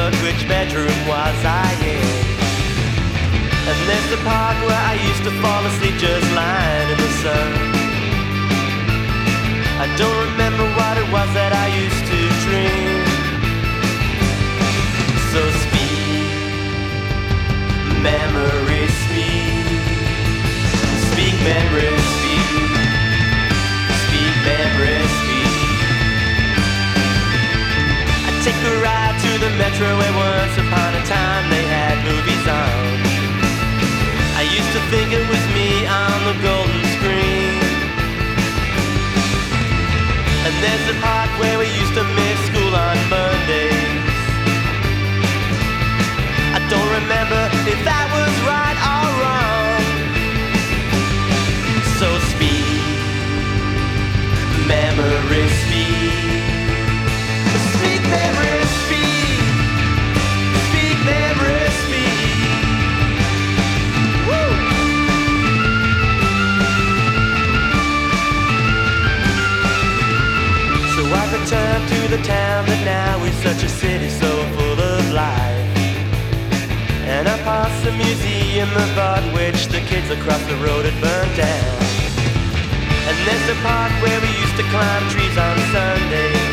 but which bedroom was I in? And there's the park where I used to fall asleep just lying in the sun. I don't remember what it was that I used to dream. So speak, memories speak. Speak, memories speak. Speak, memories speak. I take a ride to the metro where once upon a time they had movies on. I used to think it was me on the golden screen. And there's the park where we used to miss school on Mondays. I don't remember if that was right or wrong. So speak, memories speak. Speak, memories speak. Speak, memories speak. Woo! So I returned to the town that now is such a city so full of life. And I passed the museum about which the kids across the road had burned down. And there's the park where we used to climb trees on Sunday.